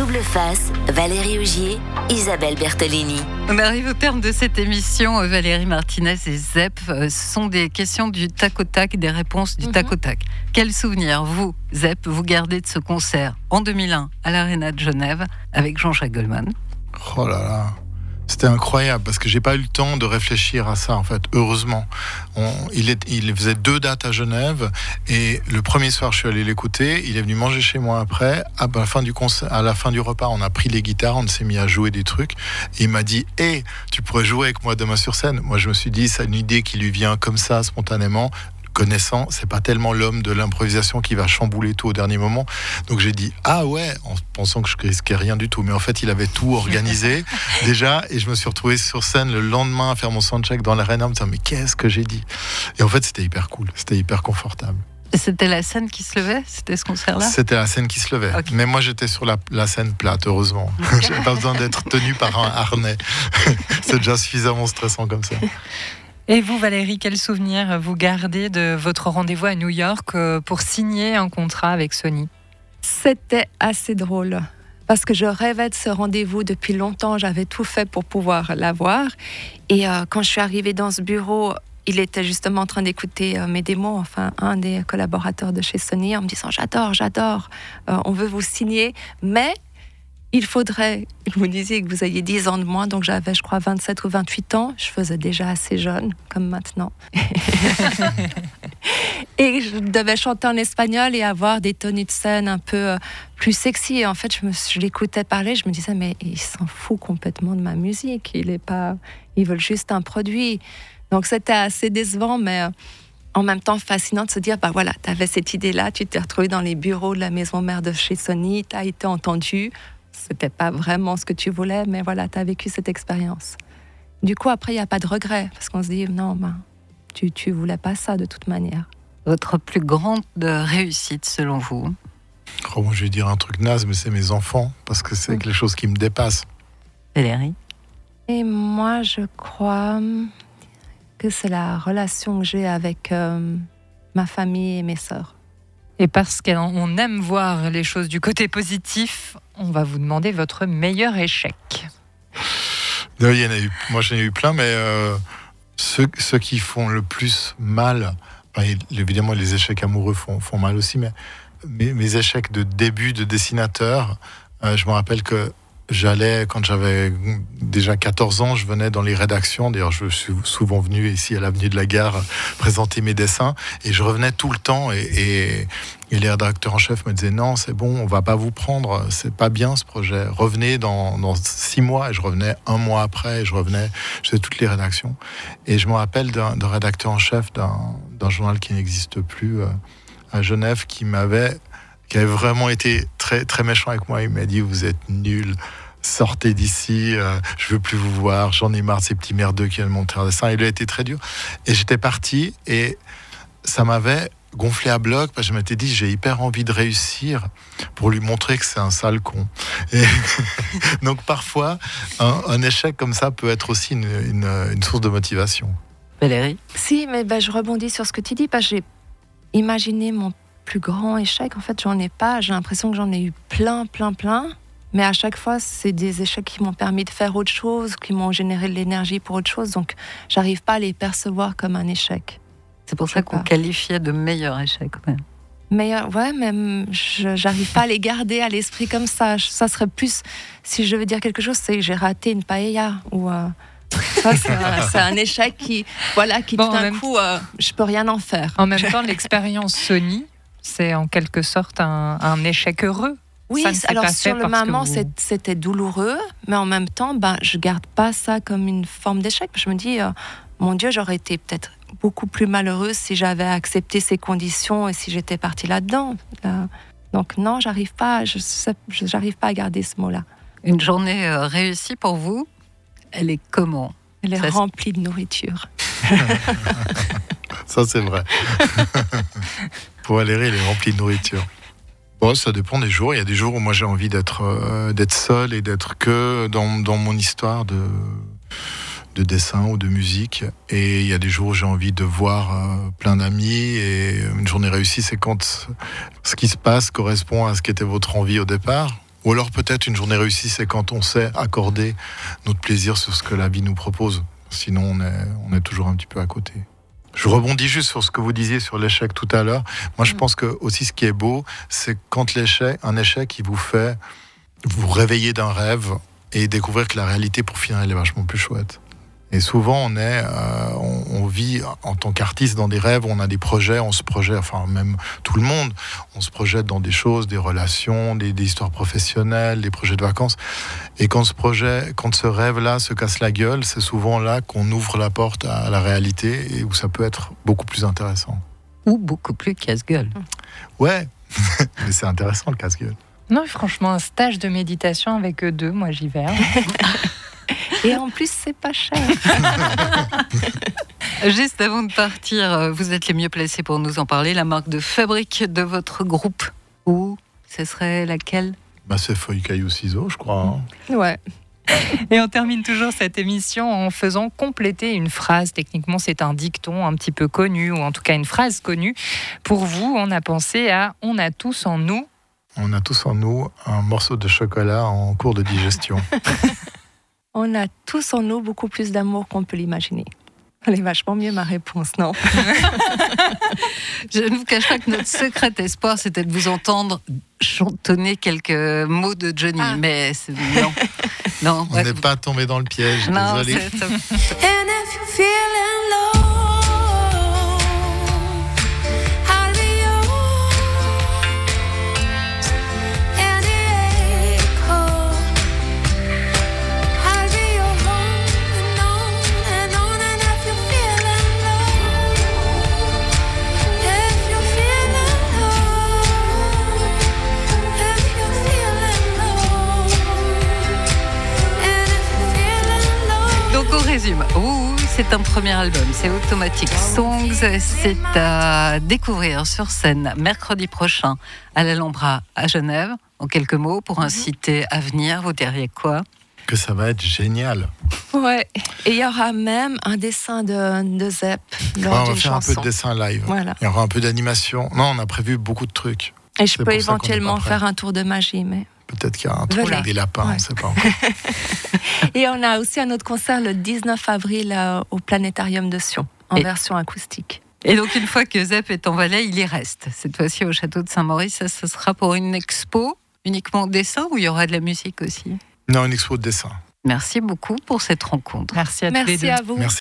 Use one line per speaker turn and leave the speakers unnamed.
Double Face, Valérie Augier, Isabelle Bertolini.
On arrive au terme de cette émission. Valérie Martinez et Zep, ce sont des questions du tac au tac, des réponses du tac au tac. Quel souvenir, vous, Zep, vous gardez de ce concert en 2001 à l'Arena de Genève avec Jean-Jacques Goldman?
Oh là là, c'était incroyable parce que j'ai pas eu le temps de réfléchir à ça en fait, heureusement. Il faisait 2 dates à Genève et le premier soir je suis allé l'écouter, il est venu manger chez moi après, à la fin du concert, à la fin du repas on a pris les guitares, on s'est mis à jouer des trucs et il m'a dit « Hey, tu pourrais jouer avec moi demain sur scène ?» Moi je me suis dit c'est une idée qui lui vient comme ça spontanément. Connaissant, c'est pas tellement l'homme de l'improvisation qui va chambouler tout au dernier moment. Donc j'ai dit ah ouais, en pensant que je risquais rien du tout. Mais en fait, il avait tout organisé déjà, et je me suis retrouvé sur scène le lendemain à faire mon soundcheck dans l'arène en me disant mais qu'est-ce que j'ai dit ? Et en fait, c'était hyper cool, c'était hyper confortable.
C'était la scène qui se levait ? C'était ce concert-là ?
C'était la scène qui se levait. Okay. Mais moi, j'étais sur la scène plate, heureusement. J'avais pas besoin d'être tenu par un harnais. C'est déjà suffisamment stressant comme ça.
Et vous, Valérie, quel souvenir vous gardez de votre rendez-vous à New York pour signer un contrat avec Sony ?
C'était assez drôle, parce que je rêvais de ce rendez-vous depuis longtemps. J'avais tout fait pour pouvoir l'avoir. Et quand je suis arrivée dans ce bureau, il était justement en train d'écouter mes démos, enfin un des collaborateurs de chez Sony, en me disant « J'adore, on veut vous signer, mais... » il vous disiez que vous aviez 10 ans de moins, donc j'avais, je crois, 27 ou 28 ans. Je faisais déjà assez jeune, comme maintenant. Et je devais chanter en espagnol et avoir des tenues de scène un peu plus sexy. Et en fait, je l'écoutais parler, je me disais, mais il s'en fout complètement de ma musique. Ils veulent juste un produit. Donc c'était assez décevant, mais... en même temps fascinant de se dire, bah voilà, tu avais cette idée-là, tu t'es retrouvé dans les bureaux de la maison mère de chez Sony, tu as été entendu. C'était pas vraiment ce que tu voulais, mais voilà, tu as vécu cette expérience. Du coup, après, il n'y a pas de regret, parce qu'on se dit, non, tu voulais pas ça de toute manière.
Votre plus grande réussite, selon vous ?
Moi, je vais dire un truc naze, mais c'est mes enfants, parce que c'est quelque chose qui me dépasse.
Valérie ?
Et moi, je crois que c'est la relation que j'ai avec ma famille et mes sœurs.
Et parce qu'on aime voir les choses du côté positif, on va vous demander votre meilleur échec.
Il y en a eu, moi j'en ai eu plein, mais ceux qui font le plus mal, évidemment les échecs amoureux font mal aussi, mais mes échecs de début de dessinateur, je me rappelle que quand j'avais déjà 14 ans, je venais dans les rédactions. D'ailleurs, je suis souvent venu ici à l'avenue de la Gare présenter mes dessins. Et je revenais tout le temps. Et les rédacteurs en chef me disaient « Non, c'est bon, on va pas vous prendre. C'est pas bien ce projet. Revenez dans 6 mois. » Et je revenais 1 mois après. Et je faisais toutes les rédactions. Et je me rappelle d'un rédacteur en chef d'un journal qui n'existe plus à Genève qui avait vraiment été très, très méchant avec moi. Il m'a dit « Vous êtes nuls. Sortez d'ici, je veux plus vous voir, j'en ai marre de ces petits merdeux qui viennent monter un dessin. » Il a été très dur. Et j'étais parti et ça m'avait gonflé à bloc parce que je m'étais dit j'ai hyper envie de réussir pour lui montrer que c'est un sale con. Et donc parfois, un échec comme ça peut être aussi une source de motivation.
Valérie ?
Si, mais je rebondis sur ce que tu dis, parce que j'ai imaginé mon plus grand échec. En fait, j'en ai pas. J'ai l'impression que j'en ai eu plein. Mais à chaque fois, c'est des échecs qui m'ont permis de faire autre chose, qui m'ont généré de l'énergie pour autre chose. Donc, j'arrive pas à les percevoir comme un échec.
C'est pour ça qu'on qualifiait de meilleur échec.
Meilleur, ouais, mais j'arrive pas à les garder à l'esprit comme ça. Ça serait plus, si je veux dire quelque chose, c'est que j'ai raté une paella. Ou ça, c'est un échec qui tout d'un coup, je peux rien en faire.
En même temps, l'expérience Sony, c'est en quelque sorte un échec heureux.
Oui, alors sur le moment, c'était douloureux, mais en même temps, je garde pas ça comme une forme d'échec. Je me dis, mon Dieu, j'aurais été peut-être beaucoup plus malheureuse si j'avais accepté ces conditions et si j'étais partie là-dedans. Donc non, j'arrive pas à garder ce mot-là.
Une journée réussie pour vous, elle est comment ?
Elle est remplie de nourriture.
Ça, c'est vrai. Pour Valérie, elle est remplie de nourriture. Bon, ça dépend des jours. Il y a des jours où moi j'ai envie d'être seul et d'être que dans mon histoire de dessin ou de musique. Et il y a des jours où j'ai envie de voir plein d'amis. Et une journée réussie, c'est quand ce qui se passe correspond à ce qu'était votre envie au départ. Ou alors peut-être une journée réussie, c'est quand on sait accorder notre plaisir sur ce que la vie nous propose. Sinon, on est toujours un petit peu à côté. Je rebondis juste sur ce que vous disiez sur l'échec tout à l'heure. Moi, je pense que aussi ce qui est beau, c'est quand un échec, il vous fait vous réveiller d'un rêve et découvrir que la réalité, pour finir, elle est vachement plus chouette. Et souvent, on vit en tant qu'artiste dans des rêves, on a des projets, on se projette, enfin même tout le monde, on se projette dans des choses, des relations, des histoires professionnelles, des projets de vacances. Et quand ce rêve-là se casse la gueule, c'est souvent là qu'on ouvre la porte à la réalité et où ça peut être beaucoup plus intéressant.
Ou beaucoup plus casse-gueule.
Ouais, mais c'est intéressant le casse-gueule.
Non, franchement, un stage de méditation avec eux deux, moi j'y vais.
Et en plus, c'est pas cher.
Juste avant de partir, vous êtes les mieux placés pour nous en parler. La marque de fabrique de votre groupe, ou ce serait laquelle ?
C'est feuille, caillou, ciseaux, je crois.
Ouais.
Et on termine toujours cette émission en faisant compléter une phrase. Techniquement, c'est un dicton un petit peu connu, ou en tout cas une phrase connue. Pour vous, on a pensé à « On a tous en nous ».
On a tous en nous un morceau de chocolat en cours de digestion.
On a tous en nous beaucoup plus d'amour qu'on peut l'imaginer. Elle est vachement mieux ma réponse, non ?
Je ne vous cache pas que notre secret espoir, c'était de vous entendre chantonner quelques mots de Johnny, mais non.
On n'est pas tombé dans le piège,
Non,
désolé.
C'est un premier album, c'est Automatic Songs, c'est à découvrir sur scène mercredi prochain à l'Alhambra à Genève. En quelques mots, pour inciter à venir, vous diriez quoi ?
Que ça va être génial.
Ouais, et il y aura même un dessin de Zep lors d'une chanson.
On va faire un peu de dessin live.
Voilà.
Il y aura un peu d'animation. Non, on a prévu beaucoup de trucs.
Et je peux éventuellement faire un tour de magie, mais...
Peut-être qu'il y a un truc avec des lapins, on ne sait pas encore.
Et on a aussi un autre concert le 19 avril au Planétarium de Sion, en version acoustique.
Et donc, une fois que Zep est en Valais, il y reste. Cette fois-ci au château de Saint-Maurice, ça sera pour une expo uniquement dessin ou il y aura de la musique aussi ?
Non, une expo de dessin.
Merci beaucoup pour cette rencontre.
Merci à tous les deux.
Merci à vous.
Merci.